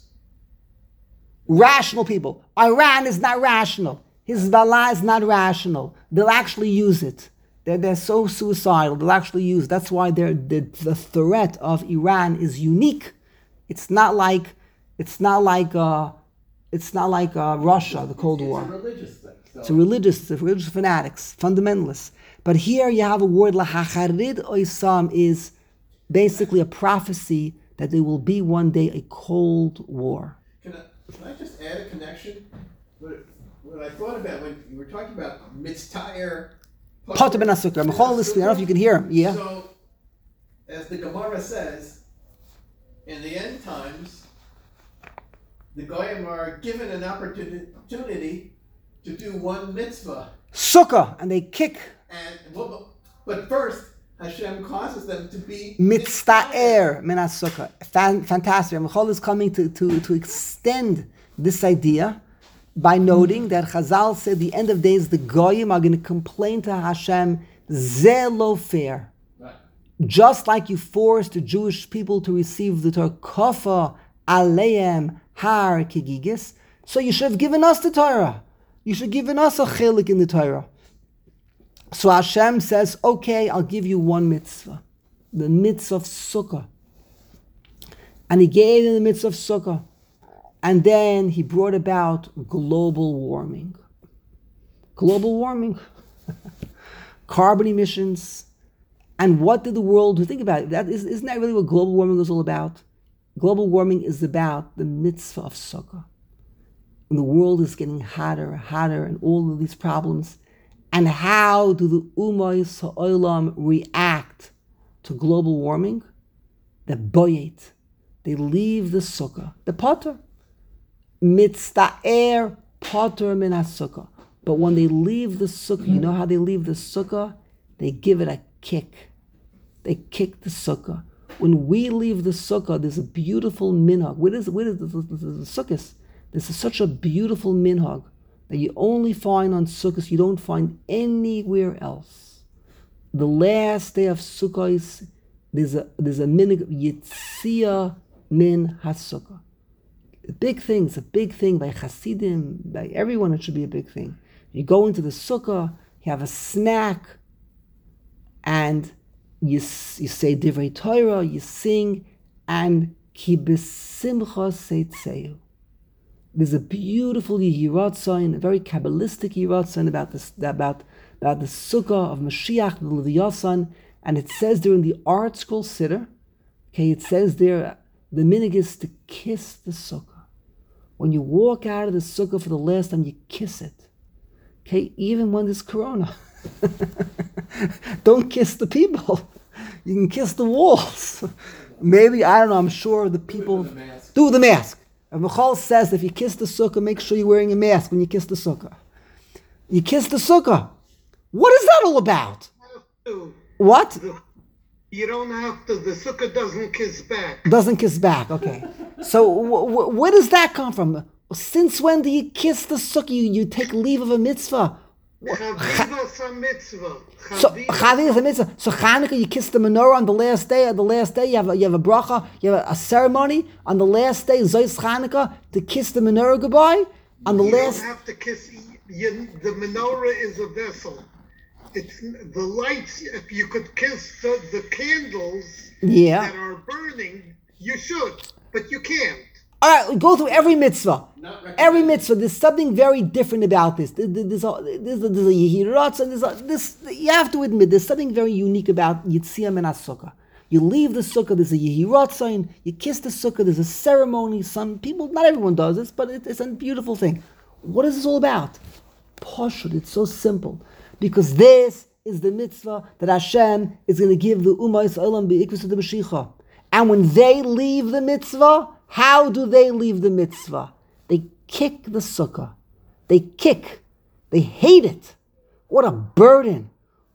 Rational people. Iran is not rational. Hezbollah is not rational. They'll actually use it. They're, they're so suicidal. They'll actually use. That's why they're, the the threat of Iran is unique. It's not like it's not like uh, it's not like uh, Russia, the Cold It's War. a religious thing. So It's a religious, it's a religious fanatics, fundamentalists. But here you have a word, lahacharid oisam, is basically a prophecy that there will be one day a Cold War. Can I, can I just add a connection? What, what I thought about when you were talking about mitzta'er. Potter ben HaSukkah. I'm holding this. I don't know if you can hear him. Yeah. So, as the Gemara says, in the end times, the Goyim are given an opportunity to do one mitzvah. Sukkah, and they kick. And well, but first, Hashem causes them to be Mitzta'er min HaSukkah. Fan, fantastic. Ramchal is coming to, to, to extend this idea by noting that Chazal said the end of days the Goyim are going to complain to Hashem, Ze lo fair. Right. Just like you forced the Jewish people to receive the Torah, Kofa aleim har kegigis, so you should have given us the Torah. You should have given us a chilik in the Torah. So Hashem says, okay, I'll give you one mitzvah, the mitzvah of Sukkah. And he gave them the mitzvah of Sukkah. And then he brought about global warming. Global warming. Carbon emissions. And what did the world do? Think about it. That is, isn't that really what global warming is all about? Global warming is about the mitzvah of Sukkah. And the world is getting hotter and hotter and all of these problems. And how do the Umayis Ha'olam react to global warming? They boyet. They leave the Sukkah. The potter. Mitzta'er poter min ha-sukkah. But when they leave the sukkah, you know how they leave the sukkah? They give it a kick. They kick the sukkah. When we leave the sukkah, there's a beautiful minhag. What is, what is the, the, the, the sukkahs? This is such a beautiful minhag that you only find on sukkahs, you don't find anywhere else. The last day of Sukkot, there's a there's a minhag Yitzia min ha-sukkah. A big thing, it's a big thing by Hasidim, by everyone it should be a big thing. You go into the sukkah, you have a snack, and you, you say Divrei Torah, you sing, and ki b'simcha seitzeu. There's a beautiful Yirat sign, a very Kabbalistic Yirat sign about this, about, about the sukkah of Mashiach, the Leviathan, and it says there in the Art Scroll Siddur, okay, it says there, the minhag is to kiss the sukkah. When you walk out of the sukkah for the last time, you kiss it. Okay, even when there's corona. Don't kiss the people. You can kiss the walls. Maybe, I don't know, I'm sure the people... Do the mask. Do the mask. And Michal says if you kiss the sukkah, make sure you're wearing a mask when you kiss the sukkah. You kiss the sukkah. What is that all about? What? You don't have to. The sukkah doesn't kiss back. Doesn't kiss back, okay. So w- w- where does that come from? Since when do you kiss the sukkah? You, you take leave of a mitzvah. Chavivas a mitzvah. So Chavi is a mitzvah. So Chanukah, you kiss the menorah on the last day. On the last day, you have a, you have a bracha. You have a, a ceremony on the last day. Zois Chanukah to kiss the menorah goodbye. On the you last. don't have to kiss. You, the menorah is a vessel. It's the lights. If you could kiss the, the candles Yeah. that are burning, you should, but you can't. All right, go through every mitzvah. Not recommended. Every mitzvah, there's something very different about this. There's, there's a, there's a, there's a Yehiratz, and there's a, this, you have to admit, there's something very unique about Yitzia min ha-sukkah. You leave the sukkah, there's a Yehiratz, you kiss the sukkah, there's a ceremony. Some people, not everyone does this, but it, it's a beautiful thing. What is this all about? Pashut, it's so simple. Because this is the mitzvah that Hashem is going to give the Ummah Yisraelim be'ikvus to the Mashiach. And when they leave the mitzvah, how do they leave the mitzvah? They kick the sukkah. They kick. They hate it. What a burden.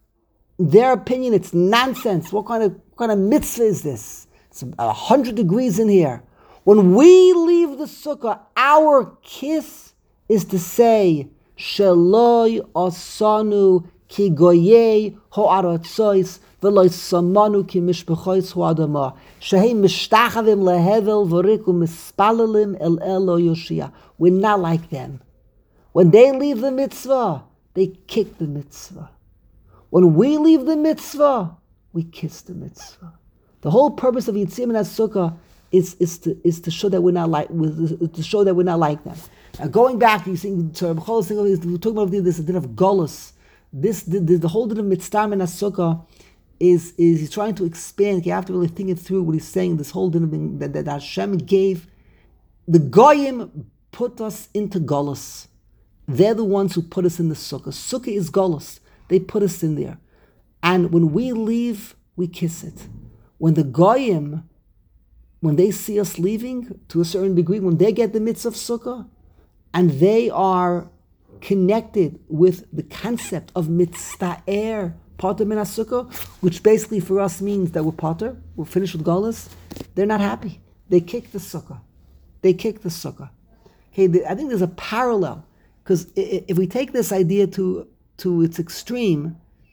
In their opinion, it's nonsense. What kind of what kind of mitzvah is this? It's a hundred degrees in here. When we leave the sukkah, our kiss is to say, Sheloi asanu ki goyei ho'aratzois v'loi samanu ki mishpachois ho'adama shehei mishtachavim lehevel v'riku mispalalim el elo yoshia. We're not like them. When they leave the mitzvah, they kick the mitzvah. When we leave the mitzvah, we kiss the mitzvah. The whole purpose of Yitzia min ha-sukkah is, is to is to show that we're not like to show that we're not like them. Now going back, you see, to Reb Chol, we're talking about this din of Golus. This the, the, the whole din of Mitzvah min ha-sukkah is is he's trying to expand. You have to really think it through what he's saying. This whole din of, that, that Hashem gave the Goyim put us into Golus. They're the ones who put us in the sukkah. Sukkah is Golus. They put us in there, and when we leave, we kiss it. When the Goyim, when they see us leaving to a certain degree, when they get the mitzvah of sukkah, and they are connected with the concept of mitzta'er, poter min ha-sukkah, which basically for us means that we're poter, we're finished with Golus, they're not happy. They kick the sukkah. They kick the sukkah. Okay, I think there's a parallel, because if we take this idea to, to its extreme,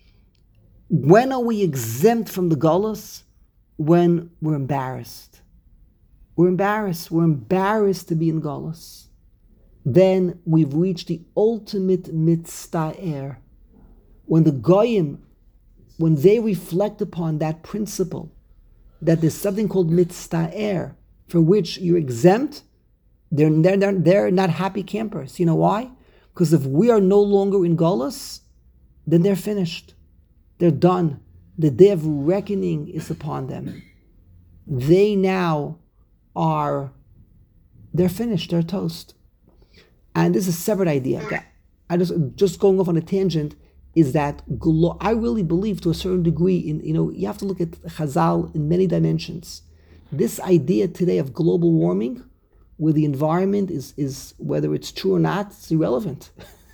when are we exempt from the Golus? When we're embarrassed. We're embarrassed. We're embarrassed to be in Golus. Then we've reached the ultimate mitzta'er. When the Goyim, when they reflect upon that principle, that there's something called mitzta'er, for which you're exempt, they're, they're, they're, they're not happy campers. You know why? Because if we are no longer in Golus, then they're finished. They're done. The day of reckoning is upon them. They now are, they're finished, they're toast. And this is a separate idea. I just just going off on a tangent is that glo- I really believe to a certain degree in, you know, you have to look at Chazal in many dimensions. This idea today of global warming where the environment is, is whether it's true or not, it's irrelevant.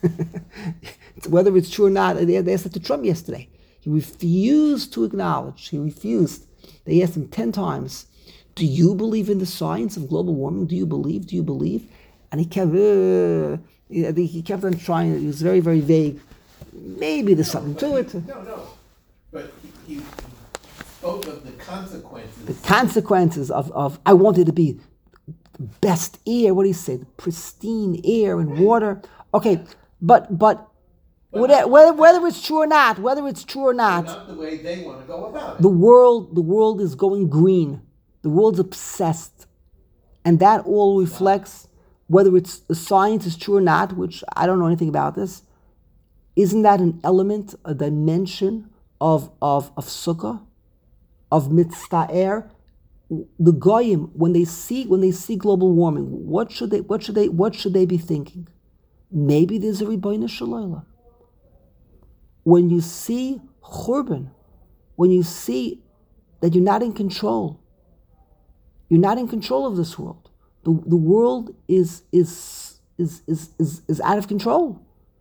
Whether it's true or not, they, they asked that to Trump yesterday. He refused to acknowledge, he refused. They asked him ten times, do you believe in the science of global warming? Do you believe? Do you believe? And he kept, uh, he kept on trying, he was very, very vague. Maybe there's No, something but to he- it. No, no, but he, he spoke of the consequences. The consequences of, of I wanted to be the best air, what do you say? Pristine air and water. Okay, but but whether, whether whether it's true or not, whether it's true or not, Not the way they want to go about it. the world the world is going green. The world's obsessed. And that all reflects whether it's the science is true or not, which I don't know anything about this. Isn't that an element, a dimension of of of sukkah, of mitzvah? The goyim, when they see when they see global warming, what should they what should they what should they be thinking? Maybe there's a Ribbono Shel Olam. When you see churban, when you see that you're not in control, you're not in control of this world. The the world is is is is is, is out of control.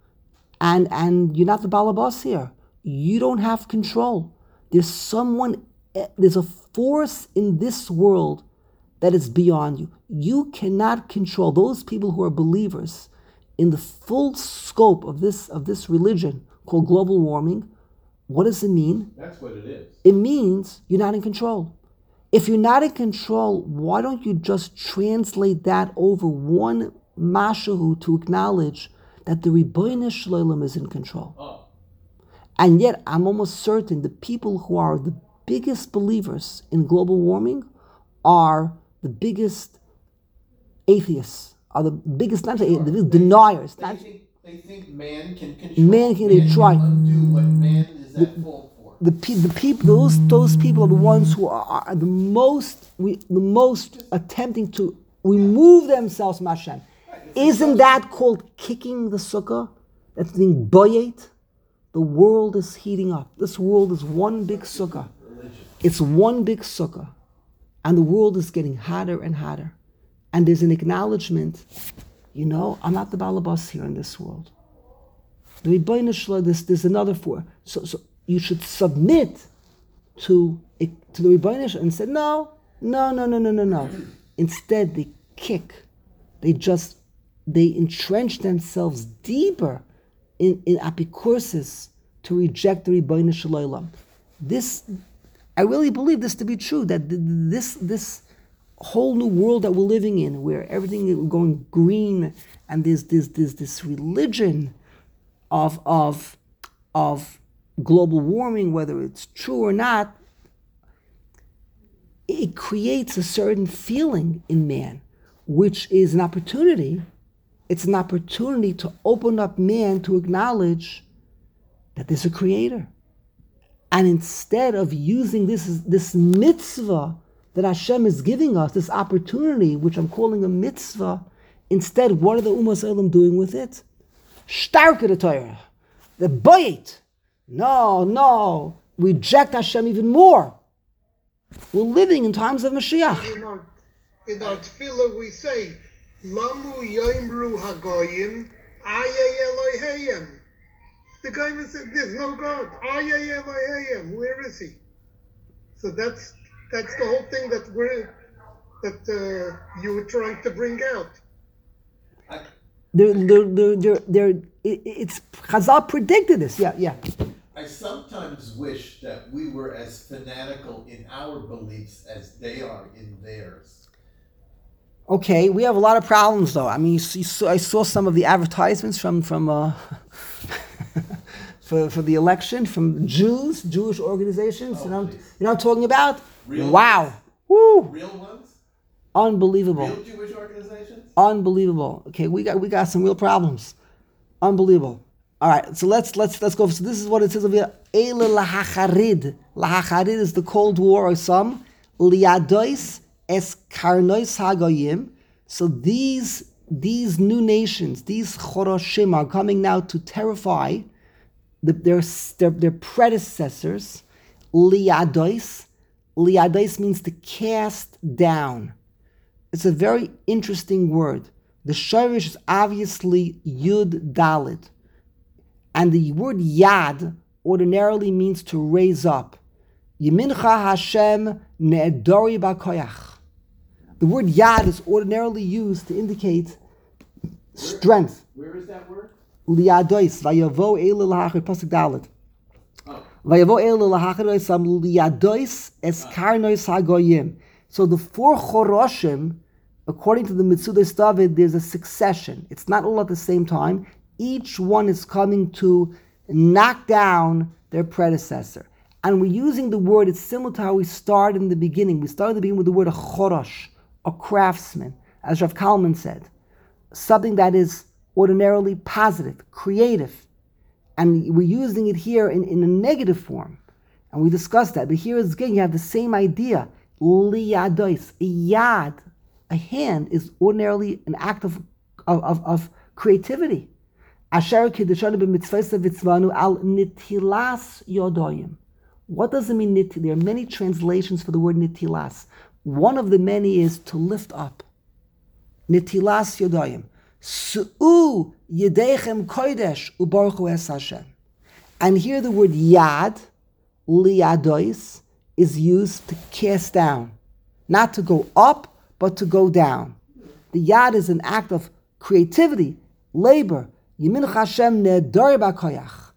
And and you're not the balabas here. You don't have control. There's someone, there's a force in this world that is beyond you. You cannot control those people who are believers in the full scope of this of this religion called global warming. What does it mean? That's what it is. It means you're not in control. If you're not in control, why don't you just translate that over one mashahu to acknowledge that the Ribbono Shel Olam is in control? Oh, And yet, I'm almost certain the people who are the biggest believers in global warming are the biggest atheists, are the biggest, not the biggest deniers. they Not, think, they think man can control. Man can- they try. undo what man is at fault for. the pe- the people, those those people are the ones who are, are the most we, the most attempting to remove themselves from Hashem. Isn't that called kicking the sukkah? That's being boyet. The world is heating up. This world is one big sukkah. It's one big sukkah. And the world is getting hotter and hotter. And there's an acknowledgement, you know, I'm not the balabas here in this world. The Ribbono Shel Olam, there's, there's another four. So, so you should submit to, to the Ribbono Shel Olam and say, no, no, no, no, no, no, no. Instead, they kick. They just, they entrench themselves deeper in, in apicursis to reject the Ribbono Shel Olam. This, I really believe this to be true, that this this whole new world that we're living in, where everything is going green, and there's there's, there's this religion of of of global warming, whether it's true or not, it creates a certain feeling in man, which is an opportunity. It's an opportunity to open up man to acknowledge that there's a creator. And instead of using this, this mitzvah that Hashem is giving us, this opportunity, which I'm calling a mitzvah, instead, what are the Umas Olam doing with it? Starke the Torah. The bayit. No, no. Reject Hashem even more. We're living in times of Mashiach. In our, in our tefillah we say, Lamu Yomru Hagoyim, Ayay Elohayim. The guy said, there's no God. Ayay Elohayim. Where is he? So that's that's the whole thing that we're that uh, you were trying to bring out. I, They're, they're, they're, they're, they're, it, it's Chazal predicted this. Yeah, yeah. I sometimes wish that we were as fanatical in our beliefs as they are in theirs. Okay, we have a lot of problems, though. I mean, you see, you saw, I saw some of the advertisements from from uh, for for the election from Jews, Jewish organizations. Oh, you know, please. you know what I'm talking about? Real Wow, ones? woo, Real ones? unbelievable, Real Jewish organizations? unbelievable. Okay, we got we got some real problems. Unbelievable. All right, so let's let's let's go. So this is what it says over here. Eile lahacharid. Lahacharid is the Cold War or some liadois es karnois hagoyim. So these these new nations, these choroshim, are coming now to terrify the, their, their their predecessors. Liadois. Liadois means to cast down. It's a very interesting word. The shorish is obviously Yud Dalit. And the word Yad ordinarily means to raise up. Yemincha Hashem ne'edori b'koyach. The word Yad is ordinarily used to indicate strength. Where is that word? Liadois, vayavo el lahachar, pasuk dalet. Vayavo el lahachar sam liadois es karnois hagoyim. So the four choroshim, according to the Mitzudas David, there's a succession. It's not all at the same time. Each one is coming to knock down their predecessor. And we're using the word, it's similar to how we start in the beginning. We start in the beginning with the word a chorosh, a craftsman, as Rav Kalman said. Something that is ordinarily positive, creative. And we're using it here in, in a negative form. And we discussed that. But here again, you have the same idea. Liyadois, a yad, a hand, is ordinarily an act of, of, of, of creativity. Asher kiddushan b'mitzvaysa v'tzvanu al nitilas yodoyim. What does it mean, nit? There are many translations for the word nitilas. One of the many is to lift up. Nitilas yodoyim. Su'u yedechem kodesh ubaruchu es Hashem. And here the word yad, liadois, is used to cast down. Not to go up, but to go down. The yad is an act of creativity, labor. Yemincha Hashem ne'edori b'koyach.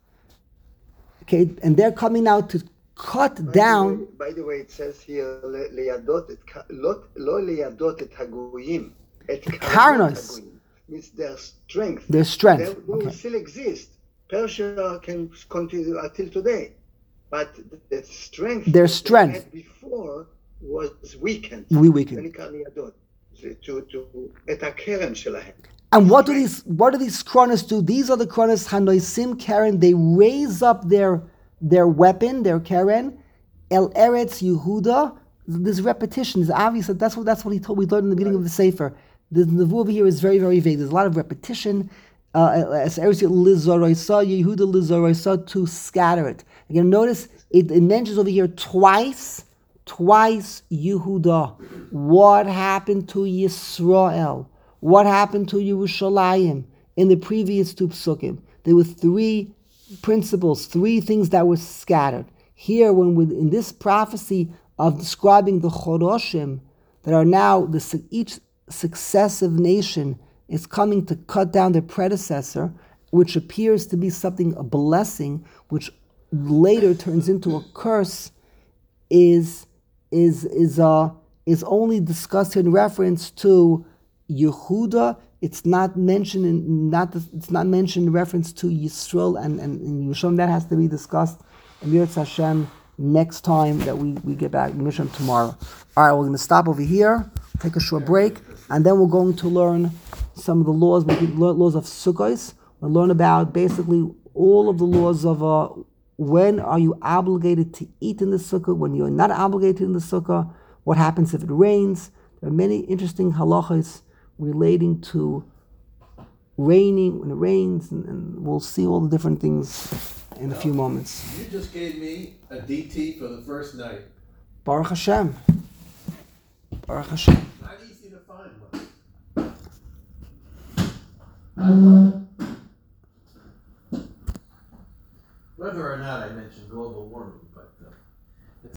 Okay, and they're coming now to cut by down. The way, by the way, it says here, liyadot et lo liyadot et hagoyim, et karnos. Means their strength. Their strength. They will Okay. still exist. Persia can continue until today, but the strength. Their that strength. they had before was weakened. We weakened. ונקרא liyadot. To to את הכרם שלהם. And what do these what do these kronos do? These are the kronos hanoisim karen. They raise up their their weapon, their karen, el eretz Yehuda. There's repetition. It's obvious that that's what that's what he told. We learned in the beginning of the sefer. The nevuah over here is very very vague. There's a lot of repetition. As eretz lizoroisa Yehuda lizoroisa, to scatter it. Again, notice it, it mentions over here twice, twice Yehuda. What happened to Yisrael? What happened to Yerushalayim in the previous two psukim? There were three principles, three things that were scattered. Here, when we, in this prophecy of describing the choroshim that are now the, each successive nation is coming to cut down their predecessor, which appears to be something, a blessing, which later turns into a curse, is is is uh is only discussed in reference to Yehuda. It's not mentioned in not it's not mentioned in reference to Yisrael and and, and Yerushalayim. That has to be discussed in Yirtz Hashem next time that we, we get back, Misham tomorrow. All right, we're going to stop over here, take a short break, and then we're going to learn some of the laws. We can learn laws of Sukkos. We'll learn about basically all of the laws of uh, when are you obligated to eat in the sukkah, when you're not obligated in the sukkah, what happens if it rains. There are many interesting halachas relating to raining, when it rains, and, and we'll see all the different things in a few moments. You just gave me a D T for the first night. Baruch Hashem. Baruch Hashem. Not easy to find one. Whether or not I mentioned global warming.